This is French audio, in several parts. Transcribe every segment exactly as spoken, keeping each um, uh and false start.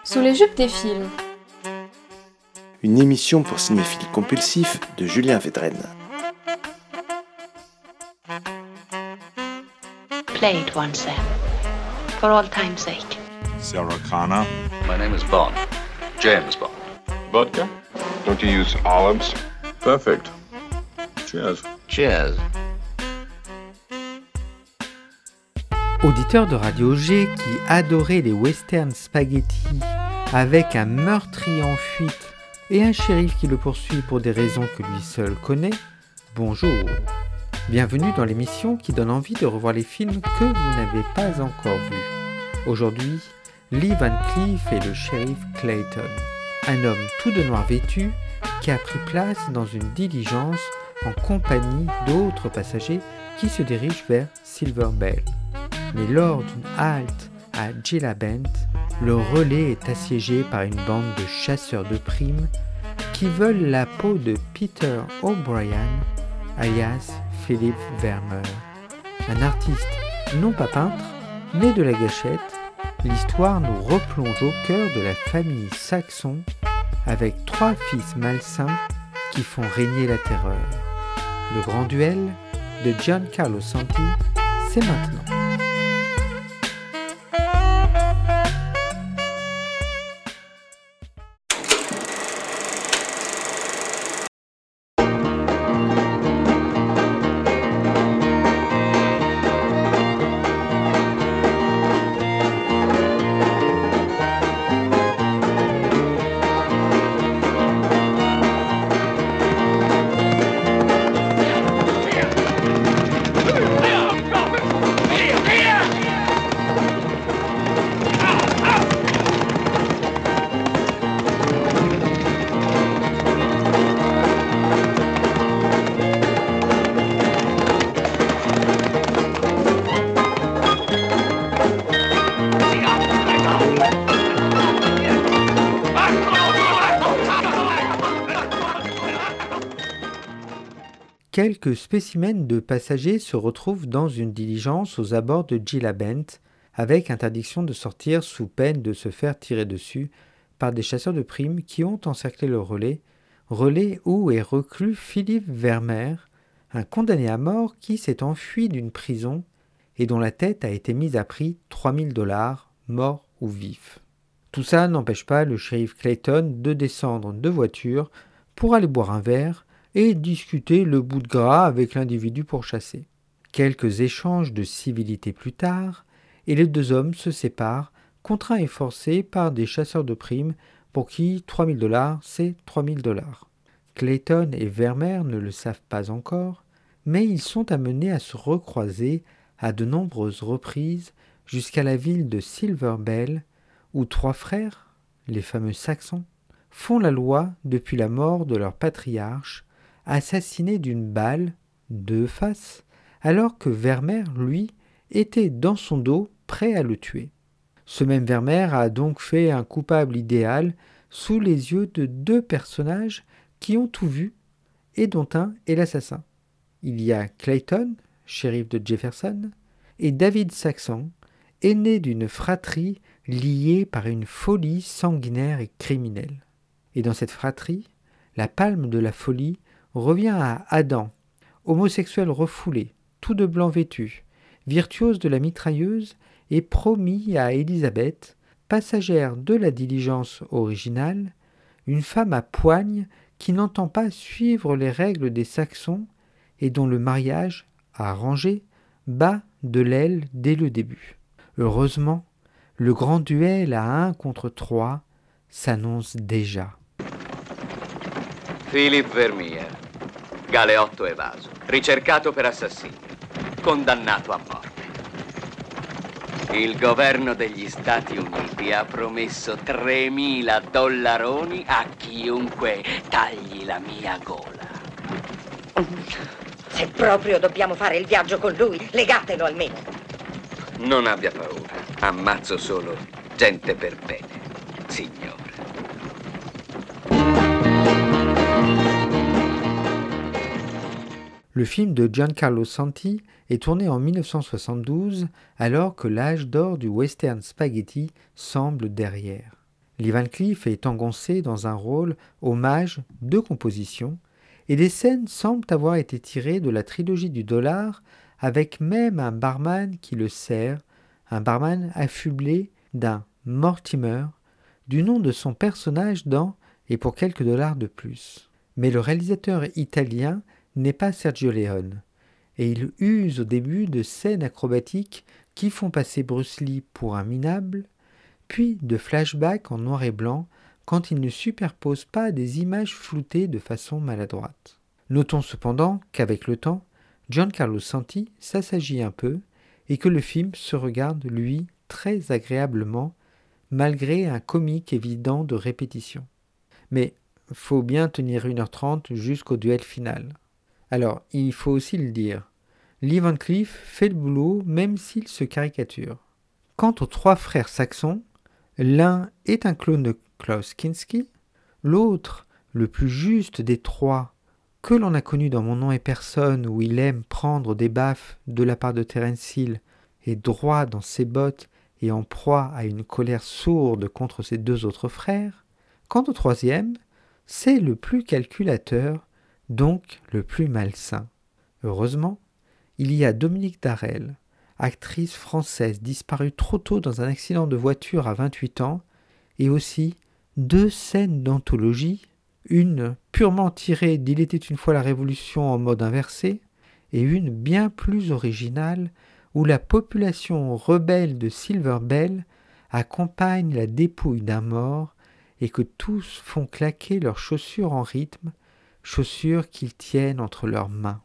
Sous les jupes des films. Une émission pour cinéphiles compulsifs de Julien Védrenne. Play it once then, for all time's sake. Sarah Connor. My name is Bond. James Bond. Vodka? Don't you use olives? Perfect. Cheers. Cheers. Auditeur de Radio G qui adorait les westerns spaghetti avec un meurtrier en fuite et un shérif qui le poursuit pour des raisons que lui seul connaît, bonjour. Bienvenue dans l'émission qui donne envie de revoir les films que vous n'avez pas encore vus. Aujourd'hui, Lee Van Cleef et le shérif Clayton, un homme tout de noir vêtu qui a pris place dans une diligence en compagnie d'autres passagers qui se dirigent vers Silver Bell. Mais lors d'une halte à Jelabent, le relais est assiégé par une bande de chasseurs de primes qui veulent la peau de Peter O'Brien, alias Philip Vermeer. Un artiste non pas peintre, mais de la gâchette, l'histoire nous replonge au cœur de la famille Saxon avec trois fils malsains qui font régner la terreur. Le grand duel de Giancarlo Santi, c'est maintenant. Quelques spécimens de passagers se retrouvent dans une diligence aux abords de Jelabent avec interdiction de sortir sous peine de se faire tirer dessus par des chasseurs de primes qui ont encerclé le relais, relais où est reclus Philip Vermeer, un condamné à mort qui s'est enfui d'une prison et dont la tête a été mise à prix trois mille dollars, mort ou vif. Tout ça n'empêche pas le shérif Clayton de descendre de voiture pour aller boire un verre et discuter le bout de gras avec l'individu pourchassé. Quelques échanges de civilité plus tard, et les deux hommes se séparent, contraints et forcés par des chasseurs de primes pour qui trois mille dollars, c'est trois mille dollars. Clayton et Vermeer ne le savent pas encore, mais ils sont amenés à se recroiser à de nombreuses reprises jusqu'à la ville de Silver Bell, où trois frères, les fameux Saxons, font la loi depuis la mort de leur patriarche, assassiné d'une balle, deux faces, alors que Vermeer, lui, était dans son dos, prêt à le tuer. Ce même Vermeer a donc fait un coupable idéal sous les yeux de deux personnages qui ont tout vu et dont un est l'assassin. Il y a Clayton, shérif de Jefferson, et David Saxon, aîné d'une fratrie liée par une folie sanguinaire et criminelle. Et dans cette fratrie, la palme de la folie revient à Adam, homosexuel refoulé, tout de blanc vêtu, virtuose de la mitrailleuse et promis à Elisabeth, passagère de la diligence originale, une femme à poigne qui n'entend pas suivre les règles des Saxons et dont le mariage, arrangé, bat de l'aile dès le début. Heureusement, le grand duel à un contre trois s'annonce déjà. Philip Vermeer, galeotto evaso, ricercato per assassinio, condannato a morte. Il governo degli Stati Uniti ha promesso tremila dollaroni a chiunque tagli la mia gola. Se proprio dobbiamo fare il viaggio con lui, legatelo almeno. Non abbia paura, ammazzo solo gente per bene, signore. Le film de Giancarlo Santi est tourné en dix-neuf cent soixante-douze, alors que l'âge d'or du western spaghetti semble derrière. Lee Van Cleef est engoncé dans un rôle hommage de composition, et des scènes semblent avoir été tirées de la trilogie du dollar, avec même un barman qui le sert, un barman affublé d'un Mortimer, du nom de son personnage dans « Et pour quelques dollars de plus ». Mais le réalisateur italien n'est pas Sergio Leone, et il use au début de scènes acrobatiques qui font passer Bruce Lee pour un minable, puis de flashbacks en noir et blanc quand il ne superpose pas des images floutées de façon maladroite. Notons cependant qu'avec le temps, Giancarlo Santi s'assagit un peu et que le film se regarde, lui, très agréablement, malgré un comique évident de répétition. Mais faut bien tenir une heure trente jusqu'au duel final. Alors, il faut aussi le dire, Lee Van Cleef fait le boulot même s'il se caricature. Quant aux trois frères saxons, l'un est un clone de Klaus Kinski, l'autre, le plus juste des trois, que l'on a connu dans Mon nom est personne, où il aime prendre des baffes de la part de Terence Hill, est droit dans ses bottes et en proie à une colère sourde contre ses deux autres frères. Quant au troisième, c'est le plus calculateur, donc le plus malsain. Heureusement, il y a Dominique Darel, actrice française disparue trop tôt dans un accident de voiture à vingt-huit ans, et aussi deux scènes d'anthologie, une purement tirée d'Il était une fois la Révolution en mode inversé, et une bien plus originale où la population rebelle de Silver Bell accompagne la dépouille d'un mort et que tous font claquer leurs chaussures en rythme, chaussures qu'ils tiennent entre leurs mains.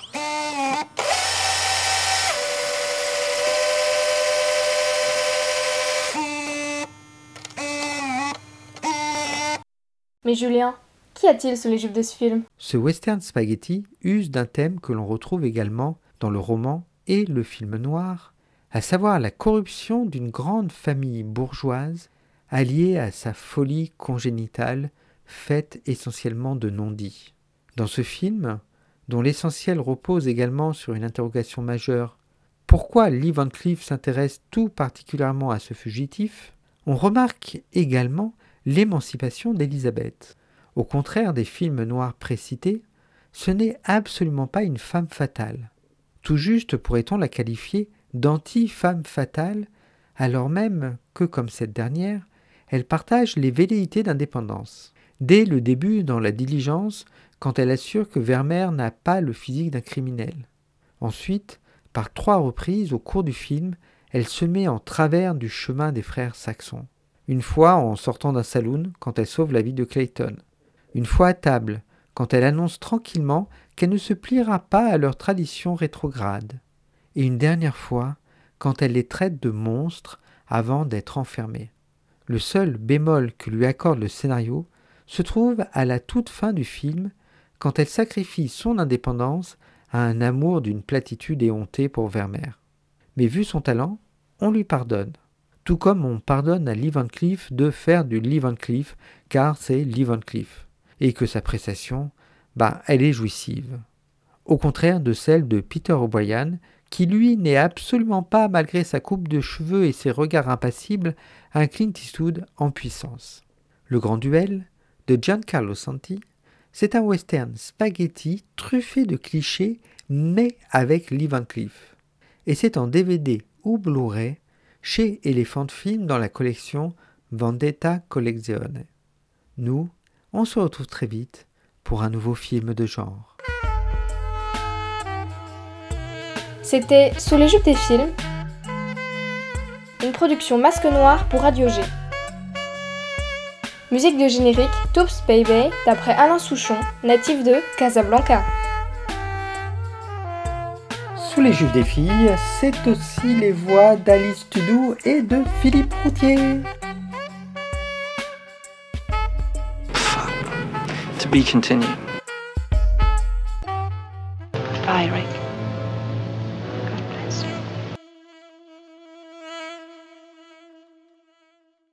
Mais Julien, qu'y a-t-il sous les jupes de ce film ? Ce western spaghetti use d'un thème que l'on retrouve également dans le roman et le film noir, à savoir la corruption d'une grande famille bourgeoise alliée à sa folie congénitale, faite essentiellement de non-dits. Dans ce film, dont l'essentiel repose également sur une interrogation majeure, pourquoi Lee Van Cleef s'intéresse tout particulièrement à ce fugitif, on remarque également l'émancipation d'Elizabeth. Au contraire des films noirs précités, ce n'est absolument pas une femme fatale. Tout juste pourrait-on la qualifier d'anti-femme fatale, alors même que, comme cette dernière, elle partage les velléités d'indépendance. Dès le début dans La Diligence, quand elle assure que Vermeer n'a pas le physique d'un criminel. Ensuite, par trois reprises au cours du film, elle se met en travers du chemin des frères saxons. Une fois en sortant d'un saloon, quand elle sauve la vie de Clayton. Une fois à table, quand elle annonce tranquillement qu'elle ne se pliera pas à leurs traditions rétrogrades. Et une dernière fois, quand elle les traite de monstres avant d'être enfermée. Le seul bémol que lui accorde le scénario se trouve à la toute fin du film, quand elle sacrifie son indépendance à un amour d'une platitude éhontée pour Vermeer. Mais vu son talent, on lui pardonne. Tout comme on pardonne à Lee Van Cleef de faire du Lee Van Cleef, car c'est Lee Van Cleef, et que sa prestation, bah, elle est jouissive. Au contraire de celle de Peter O'Brien, qui lui n'est absolument pas, malgré sa coupe de cheveux et ses regards impassibles, un Clint Eastwood en puissance. Le Grand Duel, de Giancarlo Santi, c'est un western spaghetti truffé de clichés, mais avec Lee Van Cleef. Et c'est en D V D ou Blu-ray chez Elephant Film dans la collection Vendetta Collezione. Nous, on se retrouve très vite pour un nouveau film de genre. C'était Sous les jupes des films, une production Masque Noir pour Radio G. Musique de générique Toops Baby d'après Alain Souchon, natif de Casablanca. Sous les jupes des filles, c'est aussi les voix d'Alice Tudou et de Philippe Routier. To be continued.